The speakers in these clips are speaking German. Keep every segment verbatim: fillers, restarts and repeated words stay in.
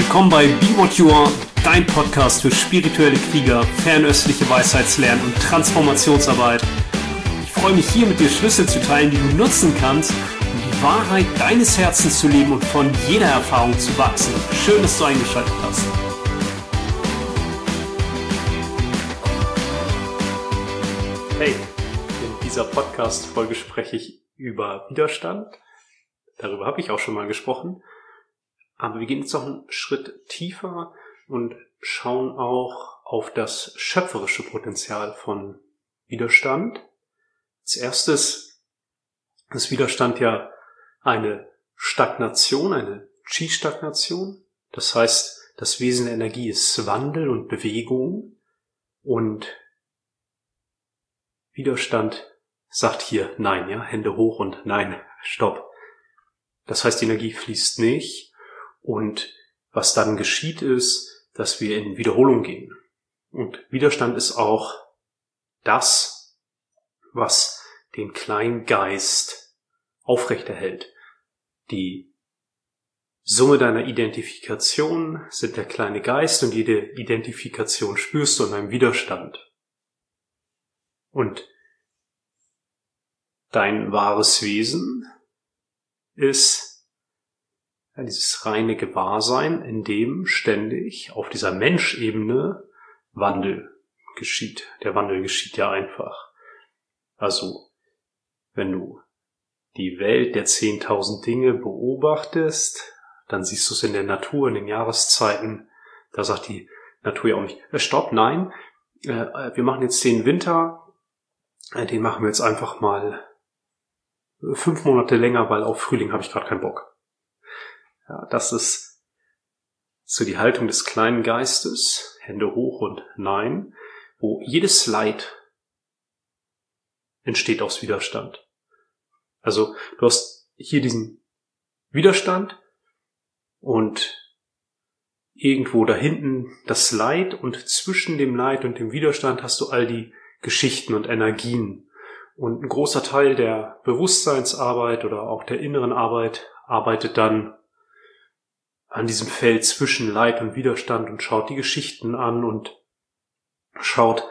willkommen bei Be What You Are, dein Podcast für spirituelle Krieger, fernöstliche Weisheitslernen und Transformationsarbeit. Ich freue mich hier mit dir Schlüssel zu teilen, die du nutzen kannst, um die Wahrheit deines Herzens zu leben und von jeder Erfahrung zu wachsen. Schön, dass du eingeschaltet hast. Hey, in dieser Podcast-Folge spreche ich über Widerstand. Darüber habe ich auch schon mal gesprochen. Aber wir gehen jetzt noch einen Schritt tiefer und schauen auch auf das schöpferische Potenzial von Widerstand. Als erstes ist Widerstand ja eine Stagnation, eine Qi-Stagnation. Das heißt, das Wesen der Energie ist Wandel und Bewegung. Und Widerstand sagt hier Nein, ja, Hände hoch und Nein, Stopp. Das heißt, die Energie fließt nicht. Und was dann geschieht ist, dass wir in Wiederholung gehen. Und Widerstand ist auch das, was den kleinen Geist aufrechterhält. Die Summe deiner Identifikation sind der kleine Geist und jede Identifikation spürst du in einem Widerstand. Und dein wahres Wesen ist ja, dieses reine Gewahrsein, in dem ständig auf dieser Menschebene Wandel geschieht. Der Wandel geschieht ja einfach. Also, wenn du die Welt der zehntausend Dinge beobachtest, dann siehst du es in der Natur, in den Jahreszeiten. Da sagt die Natur ja auch nicht, stopp, nein, wir machen jetzt den Winter, den machen wir jetzt einfach mal fünf Monate länger, weil auf Frühling habe ich gerade keinen Bock. Ja, das ist so die Haltung des kleinen Geistes, Hände hoch und Nein, wo jedes Leid entsteht aus Widerstand. Also du hast hier diesen Widerstand und irgendwo da hinten das Leid und zwischen dem Leid und dem Widerstand hast du all die Geschichten und Energien. Und ein großer Teil der Bewusstseinsarbeit oder auch der inneren Arbeit arbeitet dann an diesem Feld zwischen Leid und Widerstand und schaut die Geschichten an und schaut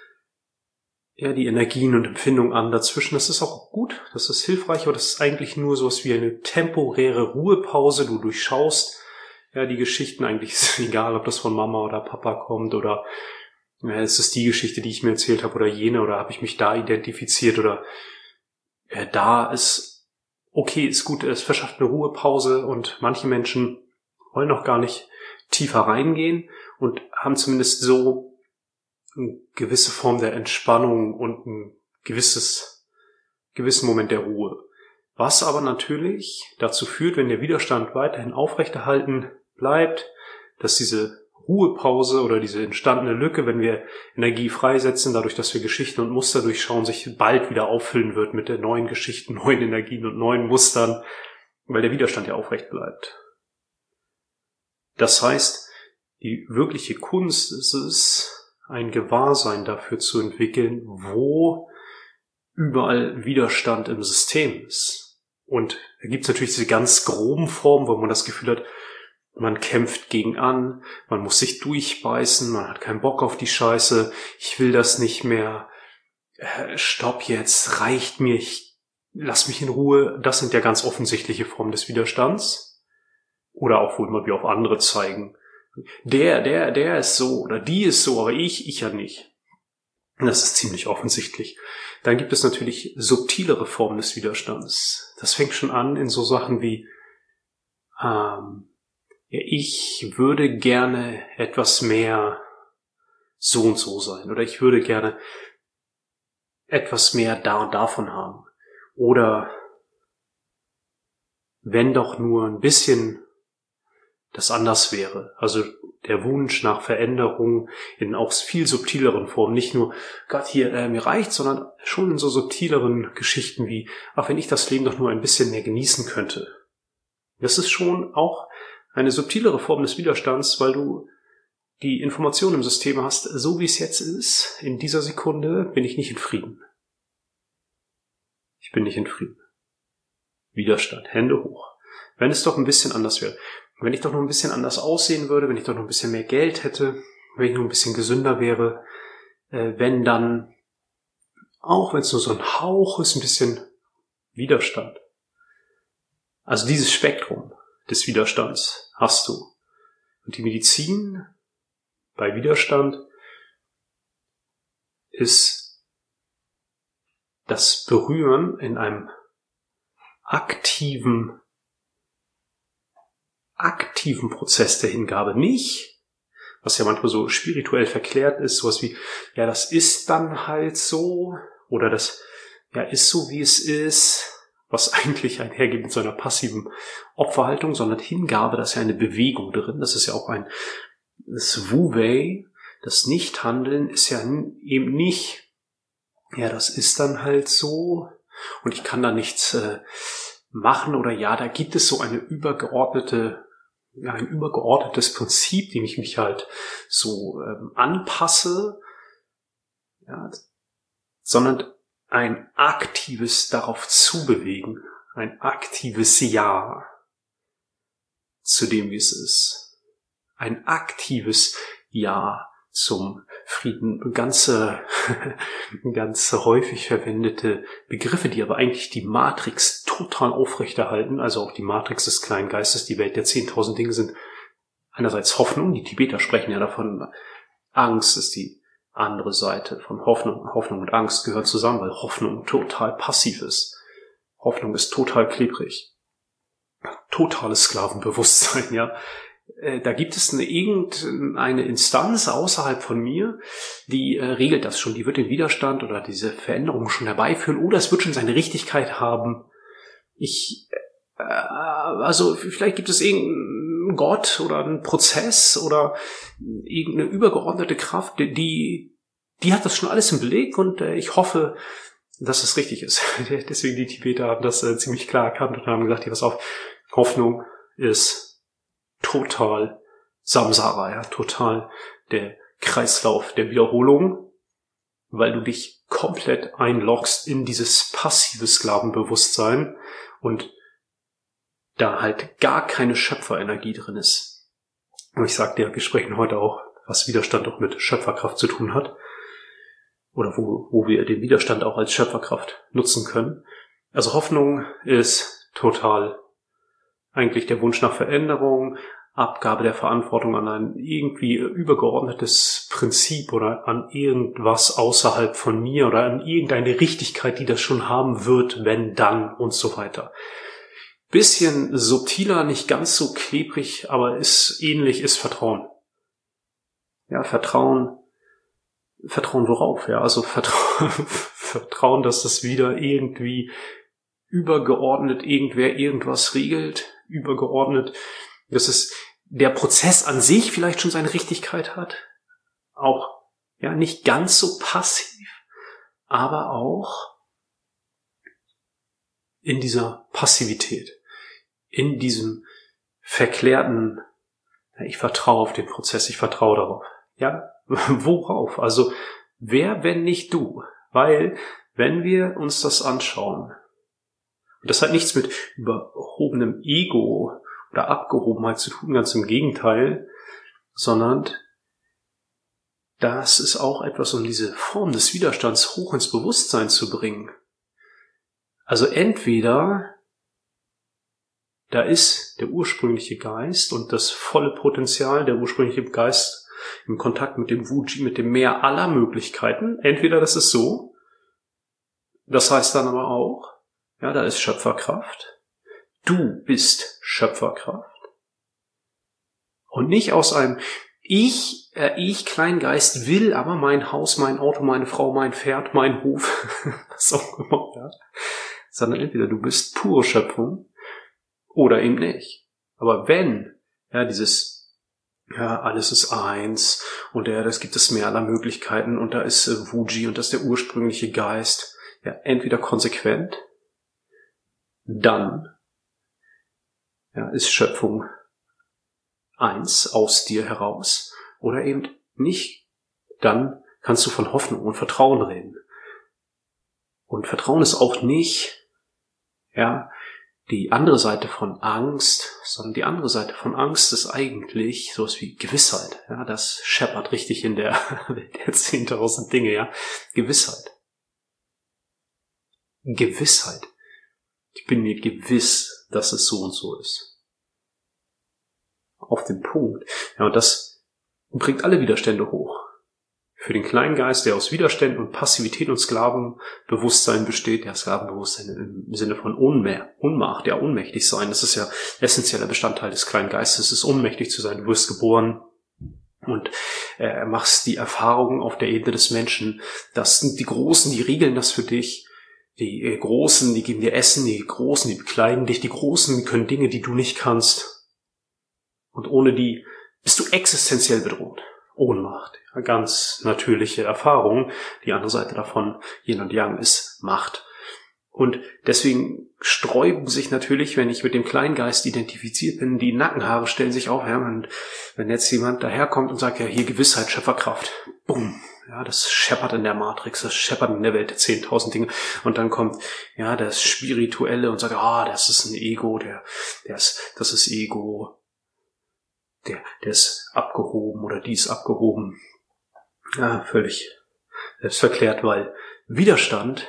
ja die Energien und Empfindungen an dazwischen. Das ist auch gut, das ist hilfreich, aber das ist eigentlich nur sowas wie eine temporäre Ruhepause. Du durchschaust ja die Geschichten, eigentlich ist es egal, ob das von Mama oder Papa kommt oder ja, ist es die Geschichte, die ich mir erzählt habe oder jene oder habe ich mich da identifiziert oder ja, da ist okay, ist gut, es verschafft eine Ruhepause und manche Menschen wollen noch gar nicht tiefer reingehen und haben zumindest so eine gewisse Form der Entspannung und ein gewisses, gewissen Moment der Ruhe. Was aber natürlich dazu führt, wenn der Widerstand weiterhin aufrechterhalten bleibt, dass diese Ruhepause oder diese entstandene Lücke, wenn wir Energie freisetzen, dadurch, dass wir Geschichten und Muster durchschauen, sich bald wieder auffüllen wird mit der neuen Geschichten, neuen Energien und neuen Mustern, weil der Widerstand ja aufrecht bleibt. Das heißt, die wirkliche Kunst ist es, ein Gewahrsein dafür zu entwickeln, wo überall Widerstand im System ist. Und da gibt es natürlich diese ganz groben Formen, wo man das Gefühl hat, man kämpft gegen an, man muss sich durchbeißen, man hat keinen Bock auf die Scheiße, ich will das nicht mehr, äh, stopp jetzt, reicht mir, ich lass mich in Ruhe. Das sind ja ganz offensichtliche Formen des Widerstands. Oder auch, wo immer wir auf andere zeigen. Der, der, der ist so oder die ist so, aber ich, ich ja nicht. Das ist ziemlich offensichtlich. Dann gibt es natürlich subtilere Formen des Widerstands. Das fängt schon an in so Sachen wie, ähm, ja, ich würde gerne etwas mehr so und so sein. Oder ich würde gerne etwas mehr da und davon haben. Oder wenn doch nur ein bisschen das anders wäre. Also der Wunsch nach Veränderung in auch viel subtileren Formen. Nicht nur, Gott, hier, äh, mir reicht, sondern schon in so subtileren Geschichten wie, ach, wenn ich das Leben doch nur ein bisschen mehr genießen könnte. Das ist schon auch eine subtilere Form des Widerstands, weil du die Information im System hast, so wie es jetzt ist, in dieser Sekunde bin ich nicht in Frieden. Ich bin nicht in Frieden. Widerstand, Hände hoch. Wenn es doch ein bisschen anders wäre. wenn ich doch nur ein bisschen anders aussehen würde, wenn ich doch nur ein bisschen mehr Geld hätte, wenn ich nur ein bisschen gesünder wäre, äh, wenn dann, auch wenn es nur so ein Hauch ist, ein bisschen Widerstand. Also dieses Spektrum des Widerstands hast du. Und die Medizin bei Widerstand ist das Berühren in einem aktiven, aktiven Prozess der Hingabe. Nicht, was ja manchmal so spirituell verklärt ist, sowas wie, ja, das ist dann halt so, oder das, ja, ist so, wie es ist, was eigentlich einhergeht mit so einer passiven Opferhaltung, sondern Hingabe, das ist ja eine Bewegung drin, das ist ja auch ein, das Wu-Wei, das Nichthandeln ist ja eben nicht, ja, das ist dann halt so und ich kann da nichts äh, machen oder ja, da gibt es so eine übergeordnete, ja, ein übergeordnetes Prinzip, dem ich mich halt so ähm, anpasse, ja, sondern ein aktives darauf zubewegen, ein aktives Ja zu dem, wie es ist. Ein aktives Ja zum Frieden. Ganze, ganz häufig verwendete Begriffe, die aber eigentlich die Matrix total aufrechterhalten, also auch die Matrix des kleinen Geistes, die Welt der zehntausend Dinge sind einerseits Hoffnung, die Tibeter sprechen ja davon, Angst ist die andere Seite von Hoffnung. Hoffnung und Angst gehören zusammen, weil Hoffnung total passiv ist. Hoffnung ist total klebrig. Totales Sklavenbewusstsein, ja. Da gibt es eine irgendeine Instanz außerhalb von mir, die äh, regelt das schon. Die wird den Widerstand oder diese Veränderung schon herbeiführen oder es wird schon seine Richtigkeit haben. Ich, äh, also vielleicht gibt es irgendeinen Gott oder einen Prozess oder irgendeine übergeordnete Kraft, die, die hat das schon alles im Blick und äh, ich hoffe, dass es richtig ist. Deswegen die Tibeter haben das äh, ziemlich klar erkannt und haben gesagt, pass auf, Hoffnung ist total Samsara, ja, total der Kreislauf der Wiederholung, weil du dich komplett einloggst in dieses passive Sklavenbewusstsein und da halt gar keine Schöpferenergie drin ist. Und ich sag dir, wir sprechen heute auch, was Widerstand auch mit Schöpferkraft zu tun hat. Oder wo, wo wir den Widerstand auch als Schöpferkraft nutzen können. Also Hoffnung ist total eigentlich der Wunsch nach Veränderung, Abgabe der Verantwortung an ein irgendwie übergeordnetes Prinzip oder an irgendwas außerhalb von mir oder an irgendeine Richtigkeit, die das schon haben wird, wenn dann und so weiter. Bisschen subtiler, nicht ganz so klebrig, aber ist ähnlich, ist Vertrauen. Ja, Vertrauen, Vertrauen worauf? Ja, also Vertrauen, Vertrauen, dass das wieder irgendwie übergeordnet irgendwer irgendwas regelt, übergeordnet, dass es der Prozess an sich vielleicht schon seine Richtigkeit hat, auch ja nicht ganz so passiv, aber auch in dieser Passivität, in diesem verklärten, ja, ich vertraue auf den Prozess, ich vertraue darauf. Ja, worauf? Also wer, wenn nicht du? Weil, wenn wir uns das anschauen, und das hat nichts mit überhobenem Ego oder Abgehobenheit zu tun, ganz im Gegenteil, sondern das ist auch etwas, um diese Form des Widerstands hoch ins Bewusstsein zu bringen. Also entweder da ist der ursprüngliche Geist und das volle Potenzial, der ursprüngliche Geist im Kontakt mit dem Wuji, mit dem Meer aller Möglichkeiten. Entweder das ist so, das heißt dann aber auch, ja, da ist Schöpferkraft. Du bist Schöpferkraft. Und nicht aus einem Ich, äh, ich Kleingeist will aber mein Haus, mein Auto, meine Frau, mein Pferd, mein Hof, was auch immer, ja. Sondern entweder du bist pure Schöpfung oder eben nicht. Aber wenn, ja, dieses, ja, alles ist eins und ja, das gibt es mehr aller Möglichkeiten und da ist äh, Wuji und das ist der ursprüngliche Geist, ja, entweder konsequent, dann ja, ist Schöpfung eins aus dir heraus oder eben nicht, dann kannst du von Hoffnung und Vertrauen reden. Und Vertrauen ist auch nicht, ja, die andere Seite von Angst, sondern die andere Seite von Angst ist eigentlich sowas wie Gewissheit. Ja, das scheppert richtig in der Welt der zehntausend Dinge, ja. Gewissheit. Gewissheit. Ich bin mir gewiss, dass es so und so ist. Auf den Punkt. Ja, und das bringt alle Widerstände hoch. Für den kleinen Geist, der aus Widerständen und Passivität und Sklavenbewusstsein besteht, ja, Sklavenbewusstsein im Sinne von Ohnmacht, ja, ohnmächtig sein, das ist ja essentieller Bestandteil des kleinen Geistes, es ist ohnmächtig zu sein. Du wirst geboren und äh, machst die Erfahrung auf der Ebene des Menschen, dass die Großen, die regeln das für dich, die äh, Großen, die geben dir Essen, die Großen, die bekleiden dich, die Großen können Dinge, die du nicht kannst. Und ohne die bist du existenziell bedroht. Ohnmacht, ja, ganz natürliche Erfahrung. Die andere Seite davon, Yin und Yang, ist Macht. Und deswegen sträuben sich natürlich, wenn ich mit dem Kleingeist identifiziert bin, die Nackenhaare stellen sich auf. Ja, und wenn jetzt jemand daherkommt und sagt, ja, hier Gewissheit, Schöpferkraft, bumm, ja, das scheppert in der Matrix, das scheppert in der Welt der zehntausend Dinge. Und dann kommt, ja, das Spirituelle und sagt, ah, das ist ein Ego, der, der ist, das ist Ego. Der, der ist abgehoben oder die ist abgehoben. Ja, völlig selbstverklärt, weil Widerstand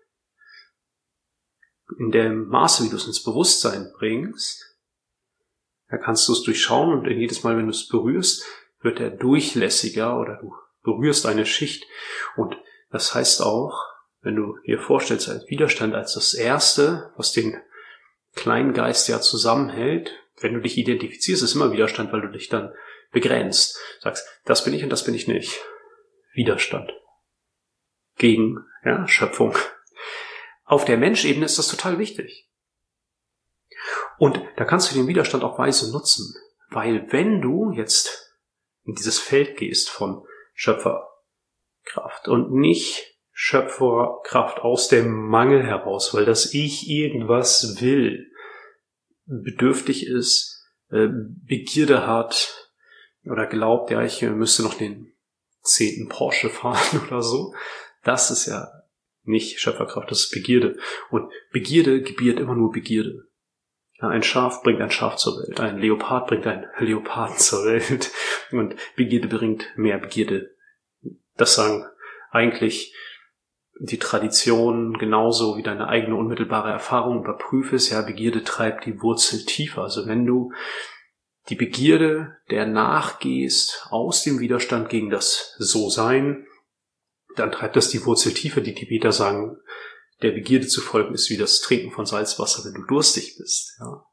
in dem Maße, wie du es ins Bewusstsein bringst, da kannst du es durchschauen und jedes Mal, wenn du es berührst, wird er durchlässiger oder du berührst eine Schicht. Und das heißt auch, wenn du dir vorstellst, als Widerstand als das Erste, was den kleinen Geist ja zusammenhält, wenn du dich identifizierst, ist immer Widerstand, weil du dich dann begrenzt. Sagst, das bin ich und das bin ich nicht. Widerstand. Gegen, ja, Schöpfung. Auf der Menschebene ist das total wichtig. Und da kannst du den Widerstand auch weise nutzen. Weil wenn du jetzt in dieses Feld gehst von Schöpferkraft und nicht Schöpferkraft aus dem Mangel heraus, weil das Ich irgendwas will, bedürftig ist, äh, Begierde hat oder glaubt, ja, ich müsste noch den zehnten Porsche fahren oder so. Das ist ja nicht Schöpferkraft, das ist Begierde. Und Begierde gebiert immer nur Begierde. Ja, ein Schaf bringt ein Schaf zur Welt, ein Leopard bringt einen Leoparden zur Welt und Begierde bringt mehr Begierde. Das sagen eigentlich die Tradition genauso wie deine eigene unmittelbare Erfahrung überprüfest, ja, Begierde treibt die Wurzel tiefer. Also wenn du die Begierde der nachgehst aus dem Widerstand gegen das So-Sein, dann treibt das die Wurzel tiefer. Die Tibeter sagen, der Begierde zu folgen ist wie das Trinken von Salzwasser, wenn du durstig bist. Ja.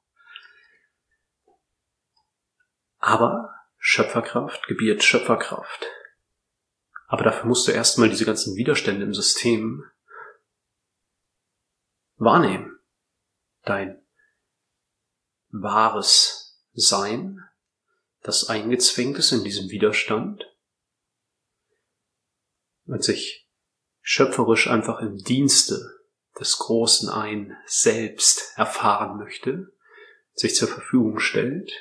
Aber Schöpferkraft gebiert Schöpferkraft. Aber dafür musst du erstmal diese ganzen Widerstände im System wahrnehmen. Dein wahres Sein, das eingezwängt ist in diesem Widerstand und sich schöpferisch einfach im Dienste des großen Ein selbst erfahren möchte, sich zur Verfügung stellt.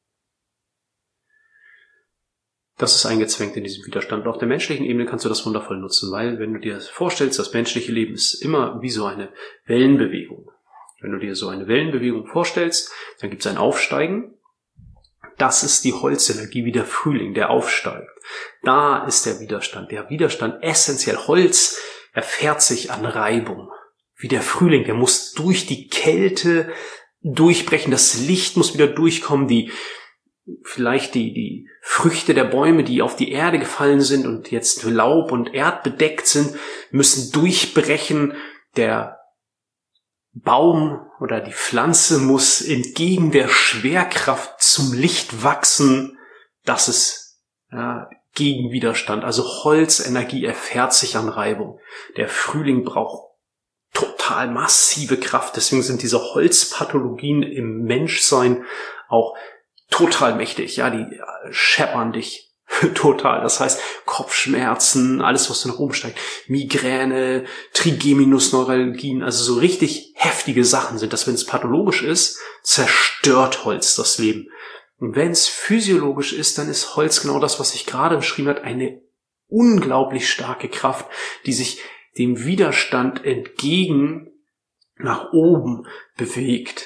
Das ist eingezwängt in diesem Widerstand. Und auf der menschlichen Ebene kannst du das wundervoll nutzen, weil wenn du dir vorstellst, das menschliche Leben ist immer wie so eine Wellenbewegung. Wenn du dir so eine Wellenbewegung vorstellst, dann gibt es ein Aufsteigen. Das ist die Holzenergie wie der Frühling, der aufsteigt. Da ist der Widerstand. Der Widerstand essentiell. Holz erfährt sich an Reibung. Wie der Frühling, der muss durch die Kälte durchbrechen. Das Licht muss wieder durchkommen. Die Vielleicht die, die Früchte der Bäume, die auf die Erde gefallen sind und jetzt Laub und Erd bedeckt sind, müssen durchbrechen. Der Baum oder die Pflanze muss entgegen der Schwerkraft zum Licht wachsen. Das ist ja, Gegenwiderstand. Also Holzenergie erfährt sich an Reibung. Der Frühling braucht total massive Kraft. Deswegen sind diese Holzpathologien im Menschsein auch total mächtig, ja, die scheppern dich total. Das heißt, Kopfschmerzen, alles, was da noch umsteigt, Migräne, Trigeminusneuralgien, also so richtig heftige Sachen sind das. Wenn es pathologisch ist, zerstört Holz das Leben. Und wenn es physiologisch ist, dann ist Holz genau das, was ich gerade beschrieben habe, eine unglaublich starke Kraft, die sich dem Widerstand entgegen nach oben bewegt.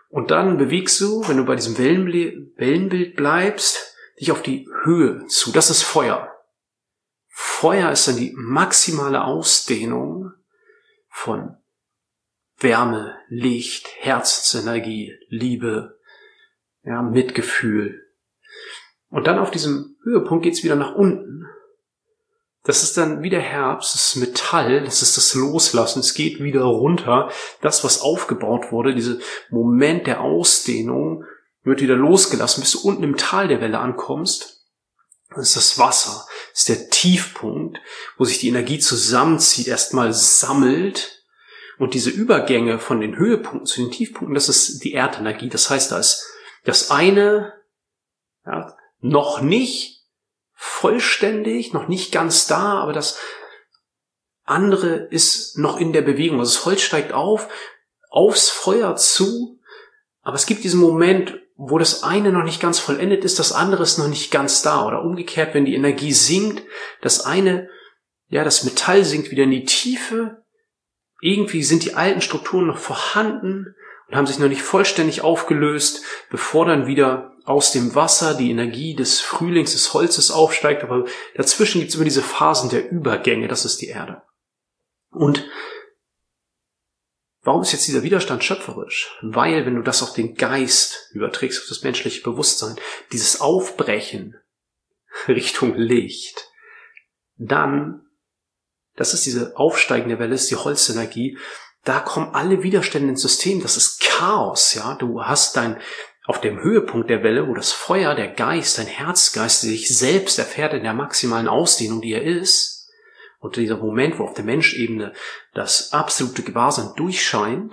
Und dann bewegst du, wenn du bei diesem Wellenble- Wellenbild bleibst, dich auf die Höhe zu. Das ist Feuer. Feuer ist dann die maximale Ausdehnung von Wärme, Licht, Herzensenergie, Liebe, ja, Mitgefühl. Und dann auf diesem Höhepunkt geht's wieder nach unten. Das ist dann wieder Herbst, das ist Metall, das ist das Loslassen, es geht wieder runter. Das, was aufgebaut wurde, dieser Moment der Ausdehnung, wird wieder losgelassen, bis du unten im Tal der Welle ankommst. Das ist das Wasser, das ist der Tiefpunkt, wo sich die Energie zusammenzieht, erstmal sammelt. Und diese Übergänge von den Höhepunkten zu den Tiefpunkten, das ist die Erdenergie. Das heißt, da ist das eine, ja, noch nicht vollständig, noch nicht ganz da, aber das andere ist noch in der Bewegung. Also das Holz steigt auf, aufs Feuer zu, aber es gibt diesen Moment, wo das eine noch nicht ganz vollendet ist, das andere ist noch nicht ganz da. Oder umgekehrt, wenn die Energie sinkt, das eine, ja, das Metall sinkt wieder in die Tiefe, irgendwie sind die alten Strukturen noch vorhanden und haben sich noch nicht vollständig aufgelöst, bevor dann wieder aus dem Wasser die Energie des Frühlings, des Holzes aufsteigt. Aber dazwischen gibt es immer diese Phasen der Übergänge, das ist die Erde. Und warum ist jetzt dieser Widerstand schöpferisch? Weil, wenn du das auf den Geist überträgst, auf das menschliche Bewusstsein, dieses Aufbrechen Richtung Licht, dann, das ist diese aufsteigende Welle, das ist die Holzenergie, da kommen alle Widerstände ins System, das ist Chaos, ja. Du hast dein, auf dem Höhepunkt der Welle, wo das Feuer, der Geist, dein Herzgeist sich selbst erfährt in der maximalen Ausdehnung, die er ist, und dieser Moment, wo auf der Menschebene das absolute Gewahrsein durchscheint,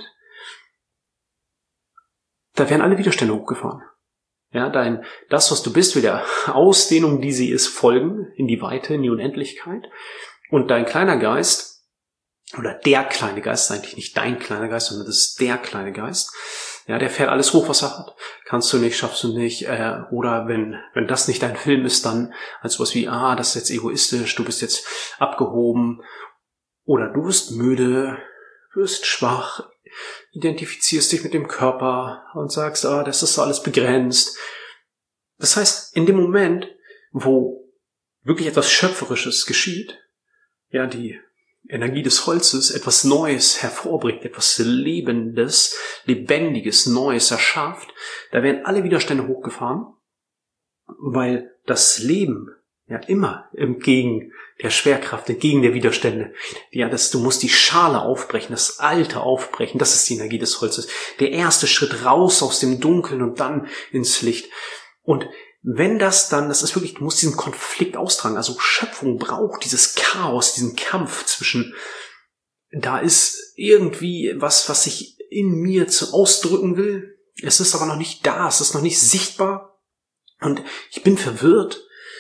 da werden alle Widerstände hochgefahren. Ja, dein, das, was du bist, will der Ausdehnung, die sie ist, folgen, in die Weite, in die Unendlichkeit. Und dein kleiner Geist, oder der kleine Geist, ist eigentlich nicht dein kleiner Geist, sondern das ist der kleine Geist, ja, der fährt alles hoch, was er hat. Kannst du nicht, schaffst du nicht, äh, oder wenn wenn das nicht dein Film ist, dann als sowas wie, ah, das ist jetzt egoistisch, du bist jetzt abgehoben, oder du wirst müde, wirst schwach, identifizierst dich mit dem Körper und sagst, ah, das ist alles begrenzt. Das heißt, in dem Moment, wo wirklich etwas Schöpferisches geschieht, ja, die Energie des Holzes etwas Neues hervorbringt, etwas Lebendes, Lebendiges, Neues erschafft, da werden alle Widerstände hochgefahren, weil das Leben ja immer entgegen der Schwerkraft, entgegen der Widerstände, ja, das, du musst die Schale aufbrechen, das Alte aufbrechen, das ist die Energie des Holzes. Der erste Schritt raus aus dem Dunkeln und dann ins Licht. Und wenn das dann, das ist wirklich, du musst diesen Konflikt austragen. Also Schöpfung braucht dieses Chaos, diesen Kampf zwischen, da ist irgendwie was, was ich in mir zu ausdrücken will. Es ist aber noch nicht da, es ist noch nicht sichtbar. Und ich bin verwirrt.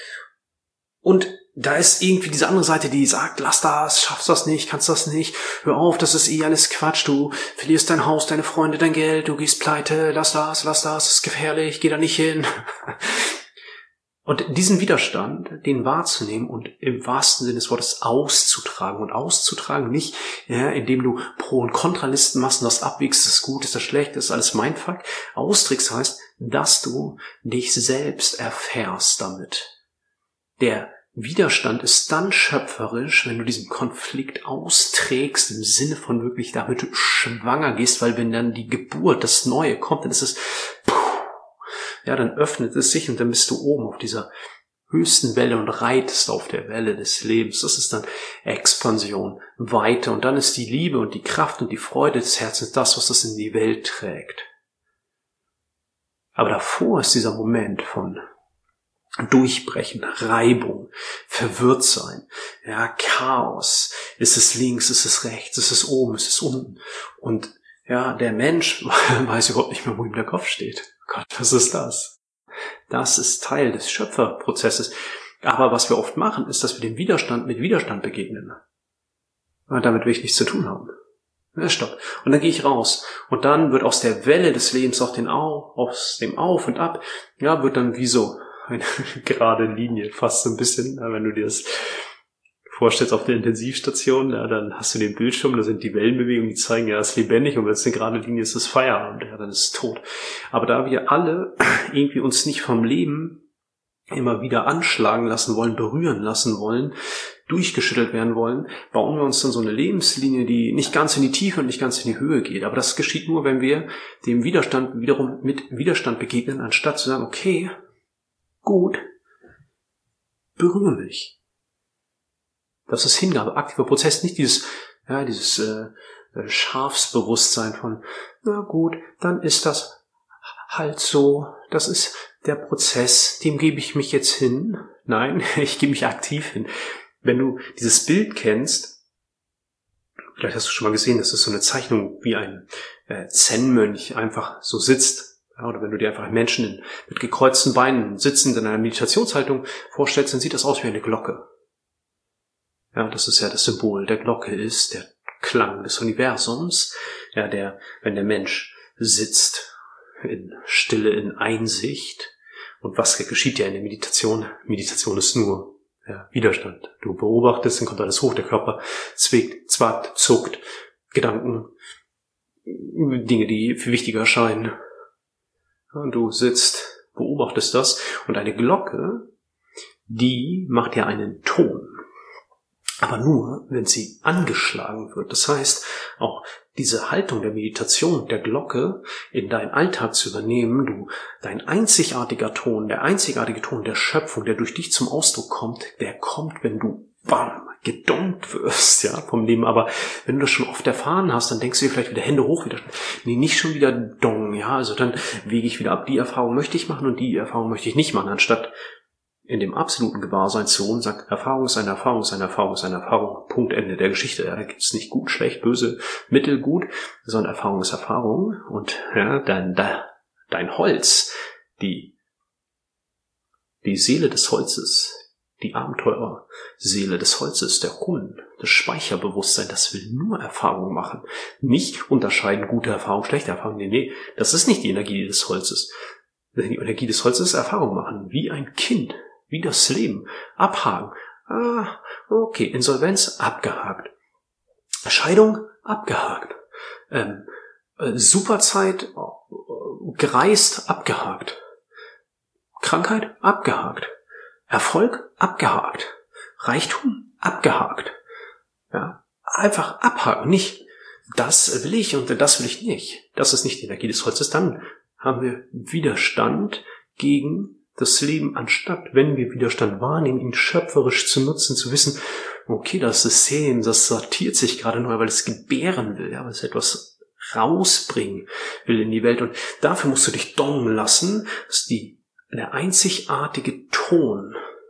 Und da ist irgendwie diese andere Seite, die sagt, lass das, schaffst das nicht, kannst das nicht, hör auf, das ist eh alles Quatsch, du verlierst dein Haus, deine Freunde, dein Geld, du gehst pleite, lass das, lass das, das ist gefährlich, geh da nicht hin. Und diesen Widerstand, den wahrzunehmen und im wahrsten Sinne des Wortes auszutragen und auszutragen, nicht, ja, indem du Pro- und Kontralisten machst und das abwägst, ist das gut, ist das schlecht, ist alles Mindfuck. Austrickst heißt, dass du dich selbst erfährst damit. Der Widerstand ist dann schöpferisch, wenn du diesen Konflikt austrägst, im Sinne von wirklich damit schwanger gehst, weil wenn dann die Geburt, das Neue kommt, dann ist es, ja, dann öffnet es sich und dann bist du oben auf dieser höchsten Welle und reitest auf der Welle des Lebens. Das ist dann Expansion, Weite, und dann ist die Liebe und die Kraft und die Freude des Herzens das, was das in die Welt trägt. Aber davor ist dieser Moment von Durchbrechen, Reibung, verwirrt sein, ja, Chaos. Ist es links, ist es rechts, ist es oben, ist es unten? Und ja, der Mensch weiß überhaupt nicht mehr, wo ihm der Kopf steht. Gott, was ist das? Das ist Teil des Schöpferprozesses. Aber was wir oft machen, ist, dass wir dem Widerstand mit Widerstand begegnen. Und damit will ich nichts zu tun haben. Ja, stopp. Und dann gehe ich raus. Und dann wird aus der Welle des Lebens auf den Au, aus dem Auf und Ab, ja, wird dann wie so eine gerade Linie, fast so ein bisschen, wenn du dir das vorstellst auf der Intensivstation, ja, dann hast du den Bildschirm, da sind die Wellenbewegungen, die zeigen, ja, es ist lebendig, und wenn es eine gerade Linie ist, ist es Feierabend, ja, dann ist es tot. Aber da wir alle irgendwie uns nicht vom Leben immer wieder anschlagen lassen wollen, berühren lassen wollen, durchgeschüttelt werden wollen, bauen wir uns dann so eine Lebenslinie, die nicht ganz in die Tiefe und nicht ganz in die Höhe geht. Aber das geschieht nur, wenn wir dem Widerstand wiederum mit Widerstand begegnen, anstatt zu sagen, okay, gut, berühre mich. Das ist Hingabe, aktiver Prozess, nicht dieses, ja, dieses äh, Schafsbewusstsein von, na gut, dann ist das halt so, das ist der Prozess, dem gebe ich mich jetzt hin. Nein, ich gebe mich aktiv hin. Wenn du dieses Bild kennst, vielleicht hast du schon mal gesehen, das ist so eine Zeichnung, wie ein äh, Zen-Mönch einfach so sitzt. Ja, oder wenn du dir einfach einen Menschen in, mit gekreuzten Beinen sitzend in einer Meditationshaltung vorstellst, dann sieht das aus wie eine Glocke. Ja, das ist ja das Symbol der Glocke, ist der Klang des Universums, ja, der, wenn der Mensch sitzt in Stille, in Einsicht. Und was geschieht ja in der Meditation? Meditation ist nur ja, Widerstand. Du beobachtest, dann kommt alles hoch, der Körper zwickt, zwackt, zuckt, Gedanken, Dinge, die viel wichtiger erscheinen. Und du sitzt, beobachtest das, und eine Glocke, die macht ja einen Ton. Aber nur, wenn sie angeschlagen wird. Das heißt, auch diese Haltung der Meditation, der Glocke in deinen Alltag zu übernehmen, du, dein einzigartiger Ton, der einzigartige Ton der Schöpfung, der durch dich zum Ausdruck kommt, der kommt, wenn du bam, gedonkt wirst, ja, vom Leben. Aber wenn du das schon oft erfahren hast, dann denkst du dir vielleicht wieder Hände hoch, wieder, nee, nicht schon wieder dong, ja, also dann wege ich wieder ab, die Erfahrung möchte ich machen und die Erfahrung möchte ich nicht machen, anstatt in dem absoluten Gewahrseinszonen sagt, Erfahrung ist eine Erfahrung, ist eine Erfahrung, ist eine Erfahrung, Punkt, Ende der Geschichte. Ja, da gibt es nicht gut, schlecht, böse, mittelgut, sondern Erfahrung ist Erfahrung. Und ja, dein, dein Holz, die, die Seele des Holzes, die Abenteurerseele des Holzes, der Hund, das Speicherbewusstsein, das will nur Erfahrung machen. Nicht unterscheiden, gute Erfahrung, schlechte Erfahrung. Nee, nee, das ist nicht die Energie des Holzes. Die Energie des Holzes ist Erfahrung machen, wie ein Kind. Wie das Leben. Abhaken. Ah, okay. Insolvenz abgehakt. Scheidung abgehakt. Ähm, äh, Superzeit äh, gereist abgehakt. Krankheit abgehakt. Erfolg abgehakt. Reichtum abgehakt. Ja, einfach abhaken. Nicht, das will ich und das will ich nicht. Das ist nicht die Energie des Holzes. Dann haben wir Widerstand gegen das Leben, anstatt, wenn wir Widerstand wahrnehmen, ihn schöpferisch zu nutzen, zu wissen, okay, das System, das sortiert sich gerade neu, weil es gebären will, ja, weil es etwas rausbringen will in die Welt. Und dafür musst du dich dongen lassen, dass die, der einzigartige Ton,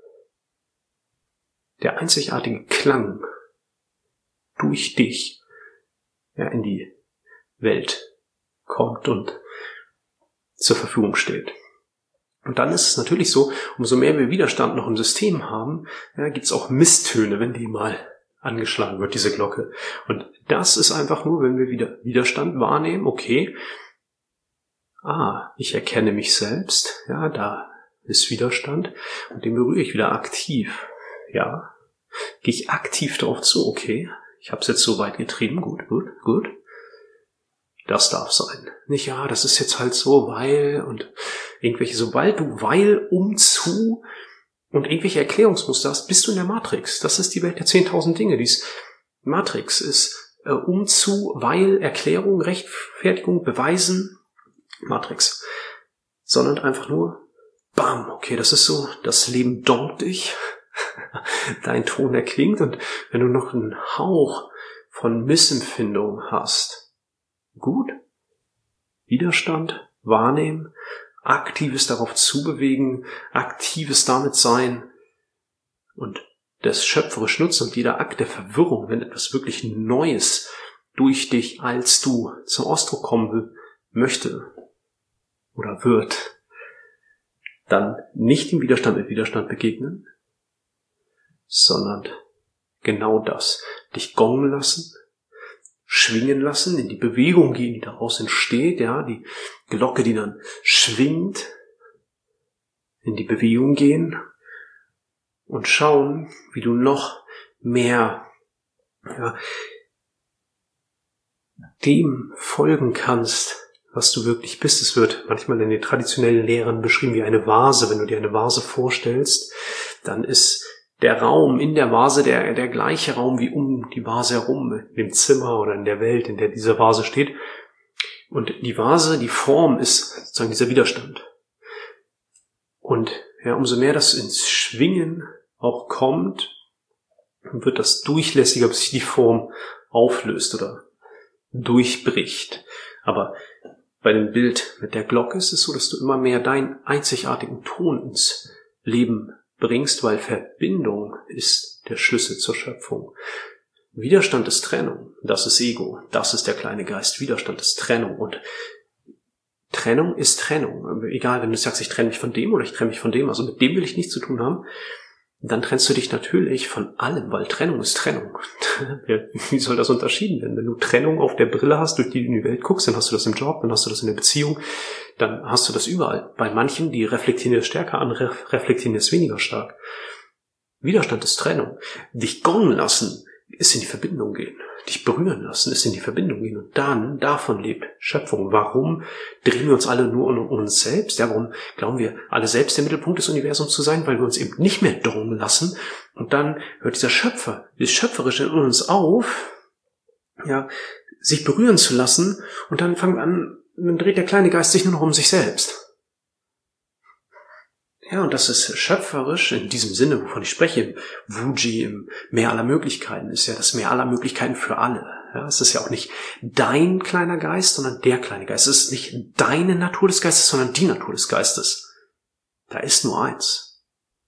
der einzigartige Klang durch dich, ja, in die Welt kommt und zur Verfügung steht. Und dann ist es natürlich so, umso mehr wir Widerstand noch im System haben, ja, gibt es auch Misstöne, wenn die mal angeschlagen wird, diese Glocke. Und das ist einfach nur, wenn wir wieder Widerstand wahrnehmen, okay, ah, ich erkenne mich selbst, ja, da ist Widerstand, und den berühre ich wieder aktiv, ja, gehe ich aktiv darauf zu, okay, ich habe es jetzt so weit getrieben, gut, gut, gut. Das darf sein. Nicht, ja, das ist jetzt halt so, weil und irgendwelche, sobald du weil, um, zu und irgendwelche Erklärungsmuster hast, bist du in der Matrix. Das ist die Welt der zehntausend Dinge. Dies Matrix ist äh, um, zu, weil, Erklärung, Rechtfertigung, Beweisen, Matrix. Sondern einfach nur, bam, okay, das ist so, das Leben donkt dich, dein Ton erklingt, und wenn du noch einen Hauch von Missempfindung hast, gut, Widerstand wahrnehmen, aktives darauf zubewegen, aktives damit sein und das schöpferisch nutzen. Und jeder Akt der Verwirrung, wenn etwas wirklich Neues durch dich als du zum Ausdruck kommen will, möchte oder wird, dann nicht dem Widerstand mit Widerstand begegnen, sondern genau das, dich gongen lassen, schwingen lassen, in die Bewegung gehen, die daraus entsteht, ja, die Glocke, die dann schwingt, in die Bewegung gehen und schauen, wie du noch mehr, ja, dem folgen kannst, was du wirklich bist. Es wird manchmal in den traditionellen Lehren beschrieben wie eine Vase. Wenn du dir eine Vase vorstellst, dann ist der Raum in der Vase der, der gleiche Raum wie um die Vase herum, in dem Zimmer oder in der Welt, in der diese Vase steht. Und die Vase, die Form ist sozusagen dieser Widerstand. Und ja, umso mehr das ins Schwingen auch kommt, wird das durchlässiger, bis sich die Form auflöst oder durchbricht. Aber bei dem Bild mit der Glocke ist es so, dass du immer mehr deinen einzigartigen Ton ins Leben bringst, weil Verbindung ist der Schlüssel zur Schöpfung. Widerstand ist Trennung, das ist Ego, das ist der kleine Geist. Widerstand ist Trennung und Trennung ist Trennung. Egal, wenn du sagst, ich trenne mich von dem oder ich trenne mich von dem, also mit dem will ich nichts zu tun haben, dann trennst du dich natürlich von allem, weil Trennung ist Trennung. Wie soll das unterschieden werden? Wenn du Trennung auf der Brille hast, durch die du in die Welt guckst, dann hast du das im Job, dann hast du das in der Beziehung, dann hast du das überall. Bei manchen, die reflektieren das stärker, andere reflektieren das weniger stark. Widerstand ist Trennung. Dich gongen lassen ist in die Verbindung gehen. Dich berühren lassen ist in die Verbindung gehen. Und dann, davon lebt Schöpfung. Warum drehen wir uns alle nur um uns selbst? Ja, warum glauben wir alle selbst der Mittelpunkt des Universums zu sein? Weil wir uns eben nicht mehr dongen lassen. Und dann hört dieser Schöpfer, dieses Schöpferische in uns auf, ja, sich berühren zu lassen. Und dann fangen wir an, dann dreht der kleine Geist sich nur noch um sich selbst. Ja, und das ist schöpferisch in diesem Sinne, wovon ich spreche, im Wuji, im Meer aller Möglichkeiten, ist ja das Meer aller Möglichkeiten für alle. Ja, es ist ja auch nicht dein kleiner Geist, sondern der kleine Geist. Es ist nicht deine Natur des Geistes, sondern die Natur des Geistes. Da ist nur eins.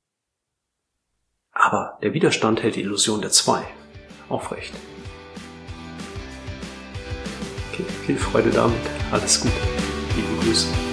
Aber der Widerstand hält die Illusion der zwei aufrecht. Okay, viel Freude damit. Alles Gute. Liebe Grüße.